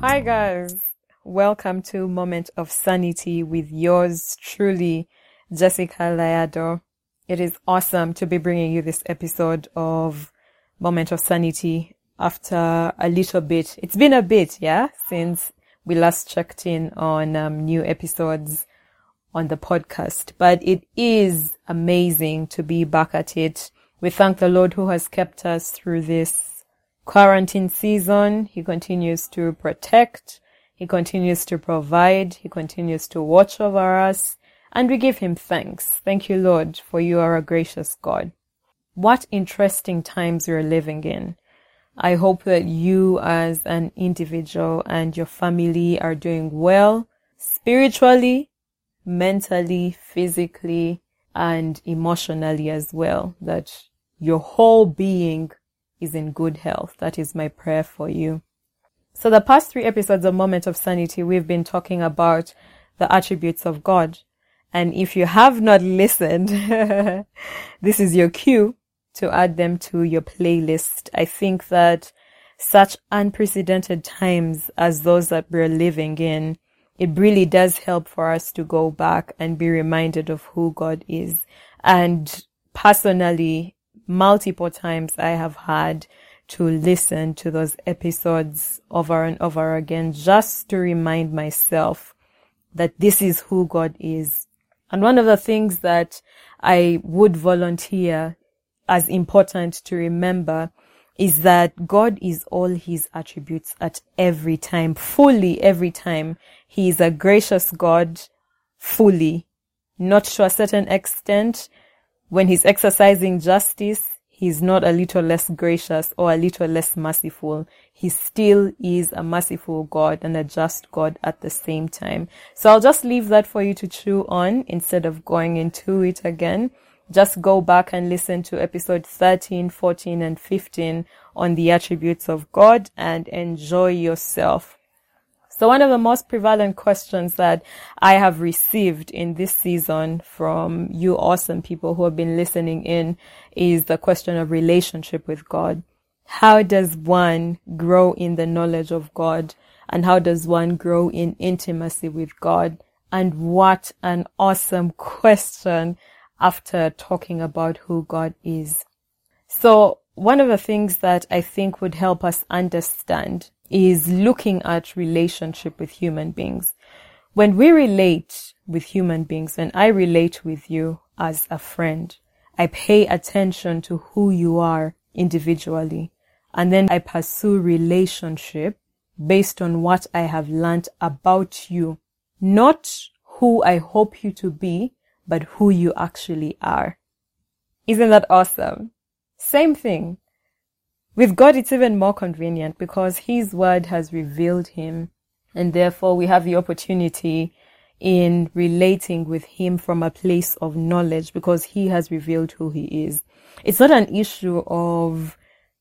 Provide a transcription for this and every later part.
Hi guys, welcome to Moment of Sanity with yours truly, Jessica Layado. It is awesome to be bringing you this episode of Moment of Sanity after a little bit. It's been a bit, since we last checked in on new episodes on the podcast, but it is amazing to be back at it. We thank the Lord who has kept us through this quarantine season. He continues to protect, He continues to provide, He continues to watch over us, and we give Him thanks. Thank you, Lord, for you are a gracious God. What interesting times we're living in. I hope that you as an individual and your family are doing well, spiritually, mentally, physically, and emotionally as well, that your whole being is in good health. That is my prayer for you. So the past 3 episodes of Moment of Sanity, we've been talking about the attributes of God. And if you have not listened, this is your cue to add them to your playlist. I think that such unprecedented times as those that we're living in, it really does help for us to go back and be reminded of who God is. And personally, multiple times I have had to listen to those episodes over and over again just to remind myself that this is who God is. And one of the things that I would volunteer as important to remember is that God is all His attributes at every time, fully every time. He is a gracious God, fully, not to a certain extent. When He's exercising justice, He's not a little less gracious or a little less merciful. He still is a merciful God and a just God at the same time. So I'll just leave that for you to chew on instead of going into it again. Just go back and listen to episode 13, 14, and 15 on the attributes of God and enjoy yourself. So one of the most prevalent questions that I have received in this season from you awesome people who have been listening in is the question of relationship with God. How does one grow in the knowledge of God? And how does one grow in intimacy with God? And what an awesome question after talking about who God is. So one of the things that I think would help us understand is looking at relationship with human beings. When we relate with human beings, when I relate with you as a friend, I pay attention to who you are individually, and then I pursue relationship based on what I have learned about you, not who I hope you to be, but who you actually are. Isn't that awesome? Same thing. With God, it's even more convenient because His word has revealed Him, and therefore we have the opportunity in relating with Him from a place of knowledge because He has revealed who He is. It's not an issue of,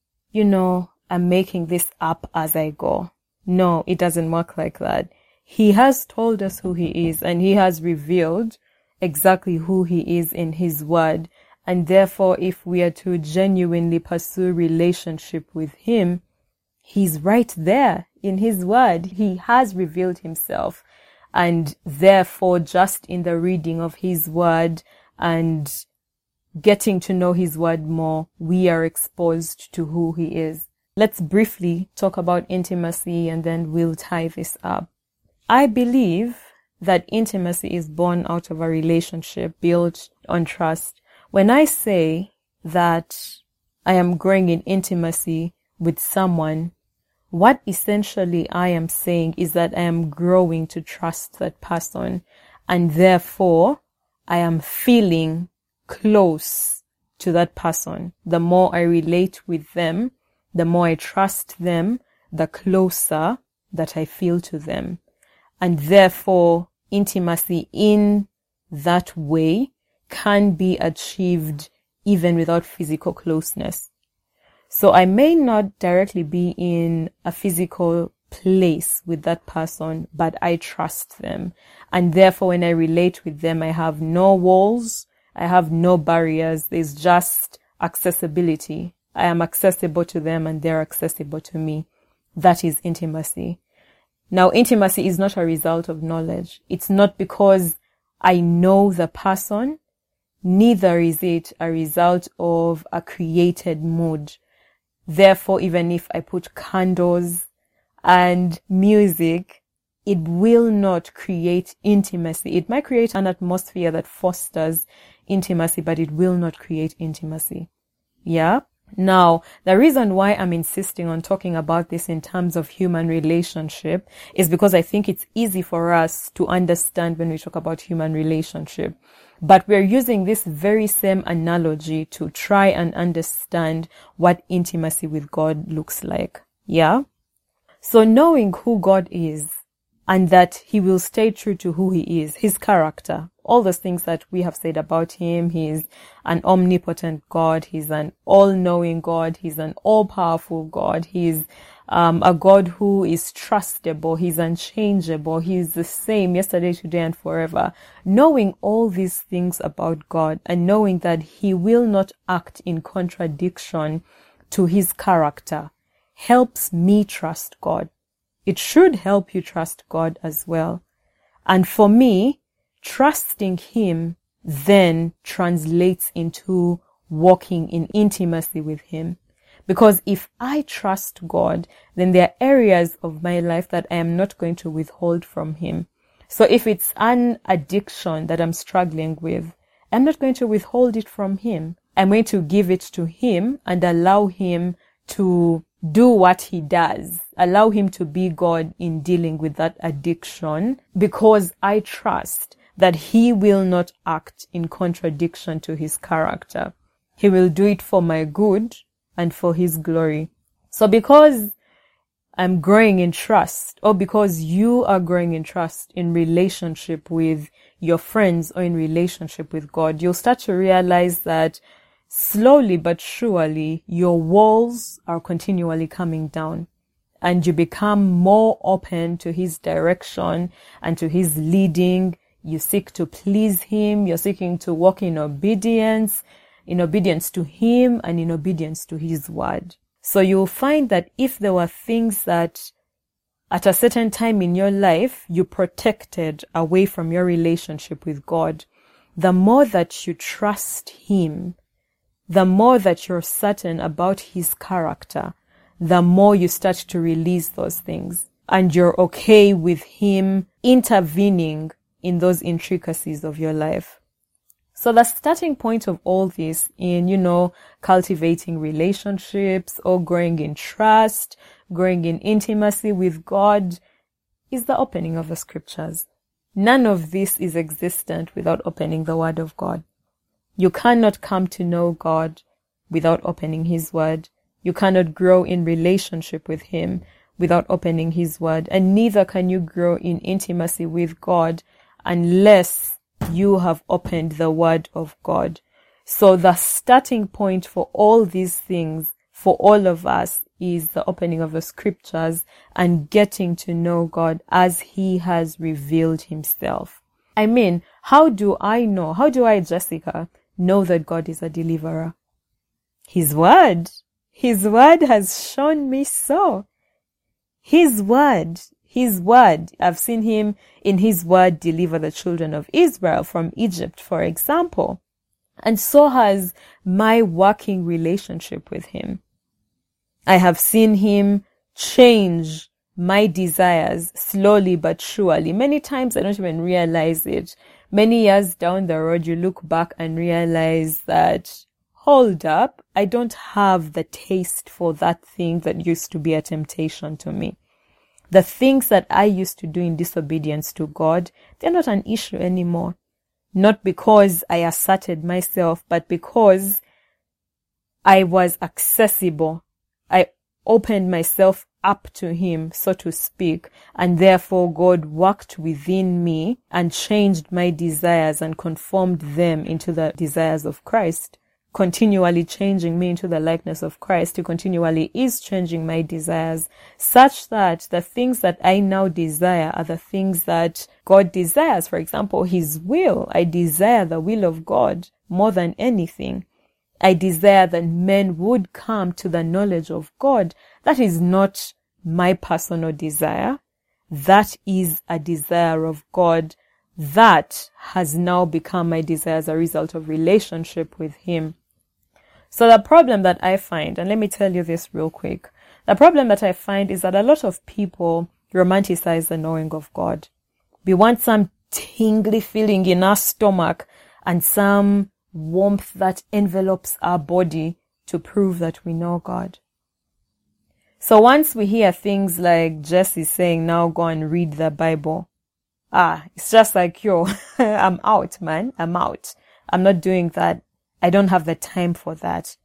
I'm making this up as I go. No, it doesn't work like that. He has told us who He is, and He has revealed exactly who He is in His word. And therefore, if we are to genuinely pursue relationship with Him, He's right there in His word. He has revealed Himself. And therefore, just in the reading of His word and getting to know His word more, we are exposed to who He is. Let's briefly talk about intimacy and then we'll tie this up. I believe that intimacy is born out of a relationship built on trust. When I say that I am growing in intimacy with someone, what essentially I am saying is that I am growing to trust that person, and therefore I am feeling close to that person. The more I relate with them, the more I trust them, the closer that I feel to them. And therefore, intimacy in that way can be achieved even without physical closeness. So I may not directly be in a physical place with that person, but I trust them. And therefore, when I relate with them, I have no walls, I have no barriers. There's just accessibility. I am accessible to them and they're accessible to me. That is intimacy. Now, intimacy is not a result of knowledge. It's not because I know the person. Neither is it a result of a created mood. Therefore, even if I put candles and music, it will not create intimacy. It might create an atmosphere that fosters intimacy, but it will not create intimacy. Yeah? Now, the reason why I'm insisting on talking about this in terms of human relationship is because I think it's easy for us to understand when we talk about human relationship. But we're using this very same analogy to try and understand what intimacy with God looks like. Yeah? So knowing who God is and that he will stay true to who he is, his character, all those things that we have said about him. He's an omnipotent God. He's an all-knowing God. He's an all-powerful God. He's a God who is trustable. He's unchangeable. He's the same yesterday, today, and forever. Knowing all these things about God and knowing that he will not act in contradiction to his character helps me trust God. It should help you trust God as well. And for me, trusting him then translates into walking in intimacy with him. Because if I trust God, then there are areas of my life that I am not going to withhold from him. So if it's an addiction that I'm struggling with, I'm not going to withhold it from him. I'm going to give it to him and allow him to do what he does. Allow him to be God in dealing with that addiction, because I trust that he will not act in contradiction to his character. He will do it for my good and for his glory. So because I'm growing in trust, or because you are growing in trust in relationship with your friends or in relationship with God, you'll start to realize that slowly but surely your walls are continually coming down, and you become more open to his direction and to his leading. You seek to please him. You're seeking to walk in obedience to him and in obedience to his word. So you'll find that if there were things that at a certain time in your life you protected away from your relationship with God, the more that you trust him, the more that you're certain about his character, the more you start to release those things. And you're okay with him intervening in those intricacies of your life. So the starting point of all this in, cultivating relationships or growing in trust, growing in intimacy with God, is the opening of the scriptures. None of this is existent without opening the word of God. You cannot come to know God without opening his word. You cannot grow in relationship with him without opening his word. And neither can you grow in intimacy with God unless you have opened the word of God. So the starting point for all these things, for all of us, is the opening of the scriptures and getting to know God as he has revealed himself. I mean, how do I, Jessica, know that God is a deliverer? His word has shown me so. His word, I've seen him in his word deliver the children of Israel from Egypt, for example. And so has my working relationship with him. I have seen him change my desires slowly but surely. Many times I don't even realize it. Many years down the road, you look back and realize that, hold up, I don't have the taste for that thing that used to be a temptation to me. The things that I used to do in disobedience to God, they're not an issue anymore. Not because I asserted myself, but because I was accessible. I opened myself up to him, so to speak, and therefore God worked within me and changed my desires and conformed them into the desires of Christ, continually changing me into the likeness of Christ. He continually is changing my desires such that the things that I now desire are the things that God desires. For example, his will. I desire the will of God more than anything. I desire that men would come to the knowledge of God. That is not my personal desire. that is a desire of God that has now become my desire as a result of relationship with Him. So the problem that I find, and let me tell you this real quick, the problem that I find is that a lot of people romanticize the knowing of God. We want some tingly feeling in our stomach and some warmth that envelops our body to prove that we know God. So once we hear things like Jesse saying, now go and read the Bible, it's just like, yo, I'm out, man. I'm out. I'm not doing that. I don't have the time for that.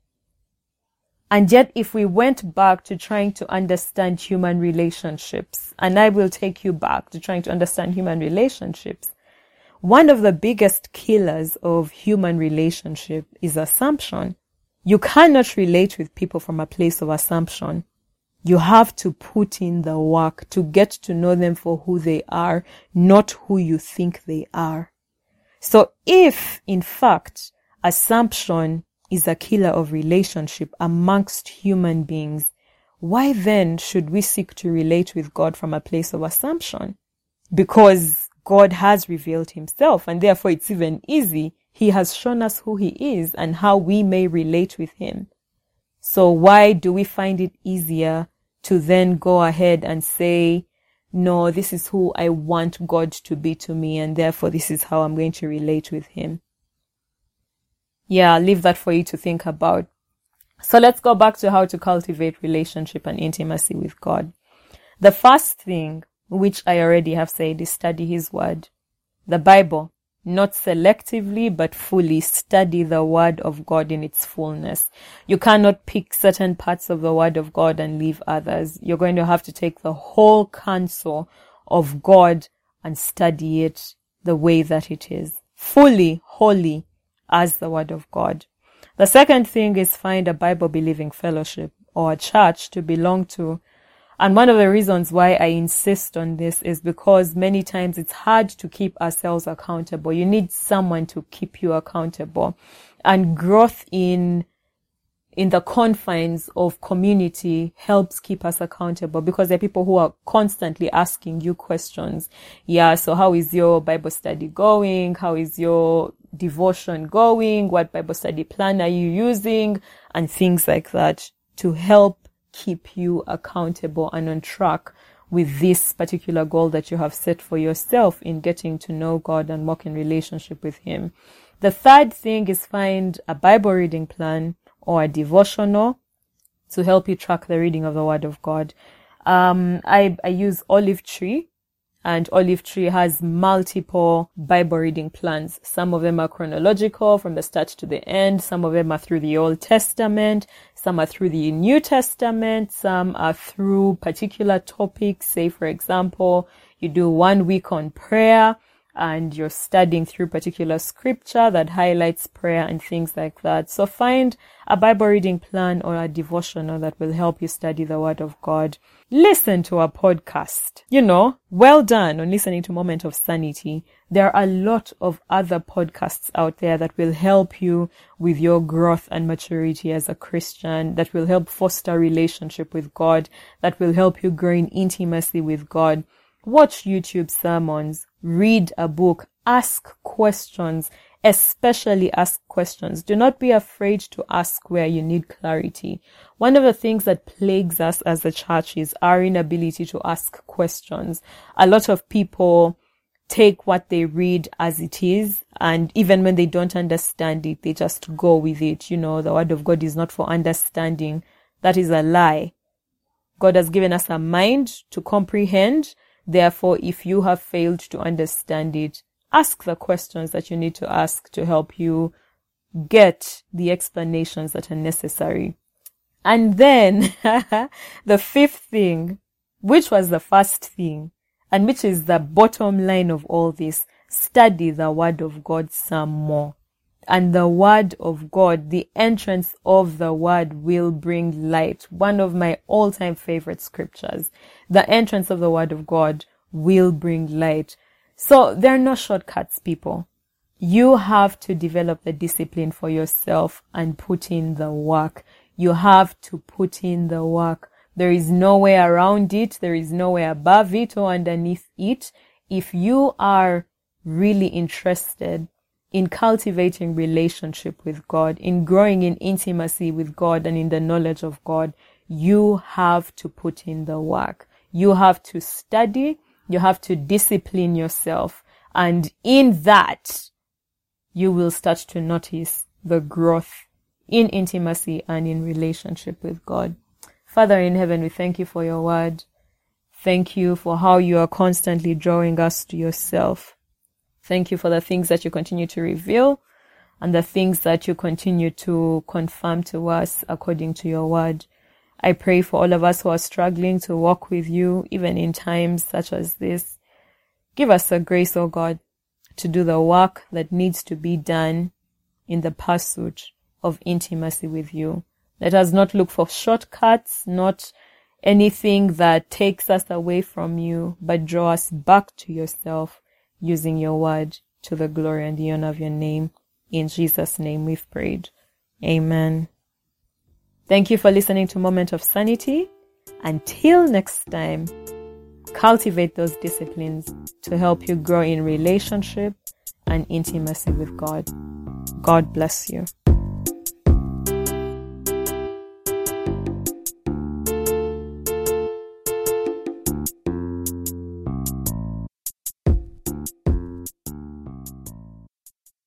And yet, if we went back to trying to understand human relationships, and I will take you back to trying to understand human relationships, one of the biggest killers of human relationship is assumption. You cannot relate with people from a place of assumption. You have to put in the work to get to know them for who they are, not who you think they are. So if, in fact, assumption is a killer of relationship amongst human beings, why then should we seek to relate with God from a place of assumption? Because God has revealed Himself, and therefore it's even easy. He has shown us who He is and how we may relate with Him. So why do we find it easier to then go ahead and say, no, this is who I want God to be to me, and therefore this is how I'm going to relate with Him? Yeah, I'll leave that for you to think about. So let's go back to how to cultivate relationship and intimacy with God. The first thing, which I already have said, is study His Word. The Bible, not selectively, but fully study the Word of God in its fullness. You cannot pick certain parts of the Word of God and leave others. You're going to have to take the whole counsel of God and study it the way that it is. Fully, wholly, as the Word of God. The second thing is find a Bible-believing fellowship or a church to belong to. And one of the reasons why I insist on this is because many times it's hard to keep ourselves accountable. You need someone to keep you accountable. And growth in the confines of community helps keep us accountable, because there are people who are constantly asking you questions. Yeah, so how is your Bible study going? How is your devotion going? What Bible study plan are you using? And things like that to help keep you accountable and on track with this particular goal that you have set for yourself in getting to know God and walk in relationship with Him. The third thing is find a Bible reading plan or a devotional to help you track the reading of the Word of God. I use Olive Tree, and Olive Tree has multiple Bible reading plans. Some of them are chronological from the start to the end. Some of them are through the Old Testament. Some are through the New Testament. Some are through particular topics. Say, for example, you do 1 week on prayer, and you're studying through particular scripture that highlights prayer and things like that. So find a Bible reading plan or a devotional that will help you study the Word of God. Listen to a podcast. Well done on listening to Moment of Sanity. There are a lot of other podcasts out there that will help you with your growth and maturity as a Christian, that will help foster a relationship with God, that will help you grow in intimacy with God. Watch YouTube sermons, read a book, ask questions, especially ask questions. Do not be afraid to ask where you need clarity. One of the things that plagues us as a church is our inability to ask questions. A lot of people take what they read as it is, and even when they don't understand it, they just go with it. The Word of God is not for understanding. That is a lie. God has given us a mind to comprehend. Therefore, if you have failed to understand it, ask the questions that you need to ask to help you get the explanations that are necessary. And then the fifth thing, which was the first thing, and which is the bottom line of all this, study the Word of God some more. And the Word of God, the entrance of the Word will bring light. One of my all-time favorite scriptures. The entrance of the Word of God will bring light. So there are no shortcuts, people. You have to develop the discipline for yourself and put in the work. You have to put in the work. There is no way around it. There is no way above it or underneath it. If you are really interested in cultivating relationship with God, in growing in intimacy with God and in the knowledge of God, you have to put in the work. You have to study. You have to discipline yourself. And in that, you will start to notice the growth in intimacy and in relationship with God. Father in heaven, we thank you for your word. Thank you for how you are constantly drawing us to yourself. Thank you for the things that you continue to reveal and the things that you continue to confirm to us according to your word. I pray for all of us who are struggling to walk with you, even in times such as this. Give us the grace, O God, to do the work that needs to be done in the pursuit of intimacy with you. Let us not look for shortcuts, not anything that takes us away from you, but draw us back to yourself using your word to the glory and the honor of your name. In Jesus' name we've prayed. Amen. Thank you for listening to Moment of Sanity. Until next time, cultivate those disciplines to help you grow in relationship and intimacy with God. God bless you.